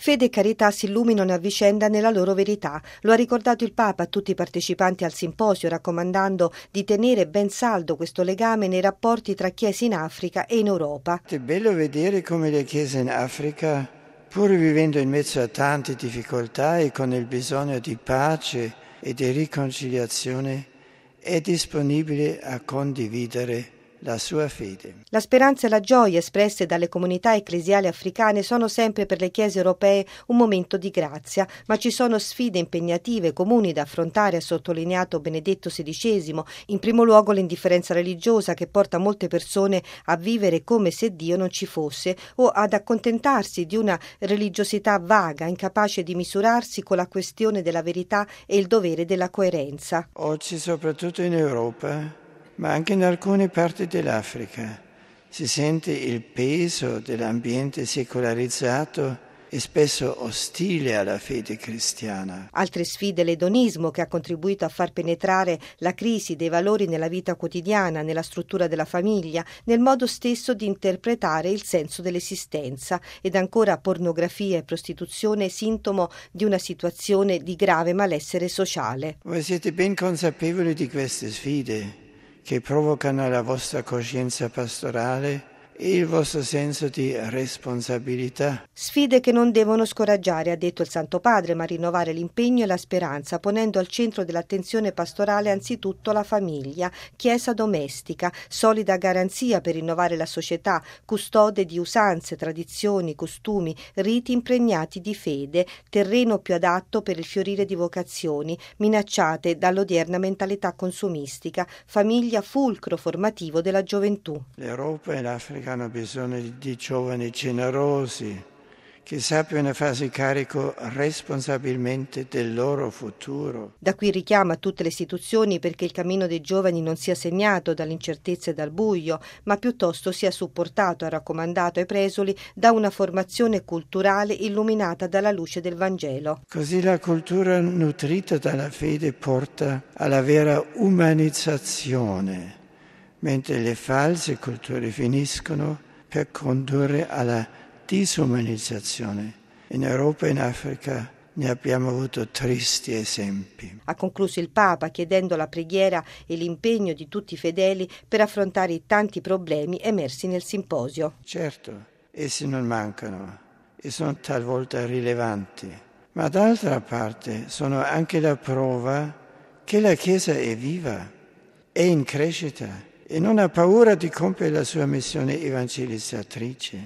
Fede e carità si illuminano a vicenda nella loro verità. Lo ha ricordato il Papa a tutti i partecipanti al simposio, raccomandando di tenere ben saldo questo legame nei rapporti tra chiese in Africa e in Europa. È bello vedere come le chiese in Africa, pur vivendo in mezzo a tante difficoltà e con il bisogno di pace e di riconciliazione, è disponibile a condividere la sua fede. La speranza e la gioia espresse dalle comunità ecclesiali africane sono sempre per le chiese europee un momento di grazia, ma ci sono sfide impegnative comuni da affrontare, ha sottolineato Benedetto XVI, in primo luogo l'indifferenza religiosa che porta molte persone a vivere come se Dio non ci fosse o ad accontentarsi di una religiosità vaga, incapace di misurarsi con la questione della verità e il dovere della coerenza. Oggi, soprattutto in Europa, ma anche in alcune parti dell'Africa, si sente il peso dell'ambiente secolarizzato e spesso ostile alla fede cristiana. Altre sfide l'edonismo, che ha contribuito a far penetrare la crisi dei valori nella vita quotidiana, nella struttura della famiglia, nel modo stesso di interpretare il senso dell'esistenza, ed ancora pornografia e prostituzione, sintomo di una situazione di grave malessere sociale. Voi siete ben consapevoli di queste sfide che provocano la vostra coscienza pastorale e il vostro senso di responsabilità. Sfide che non devono scoraggiare, ha detto il Santo Padre, ma rinnovare l'impegno e la speranza, ponendo al centro dell'attenzione pastorale anzitutto la famiglia, chiesa domestica, solida garanzia per rinnovare la società, custode di usanze, tradizioni, costumi, riti impregnati di fede, terreno più adatto per il fiorire di vocazioni, minacciate dall'odierna mentalità consumistica, famiglia fulcro formativo della gioventù. L'Europa e l'Africa hanno bisogno di giovani generosi che sappiano farsi carico responsabilmente del loro futuro. Da qui richiama tutte le istituzioni perché il cammino dei giovani non sia segnato dall'incertezza e dal buio, ma piuttosto sia supportato e raccomandato ai presoli da una formazione culturale illuminata dalla luce del Vangelo. Così la cultura nutrita dalla fede porta alla vera umanizzazione, mentre le false culture finiscono per condurre alla disumanizzazione. In Europa e in Africa ne abbiamo avuto tristi esempi. Ha concluso il Papa chiedendo la preghiera e l'impegno di tutti i fedeli per affrontare i tanti problemi emersi nel simposio. Certo, essi non mancano e sono talvolta rilevanti, ma d'altra parte sono anche la prova che la Chiesa è viva, è in crescita e non ha paura di compiere la sua missione evangelizzatrice.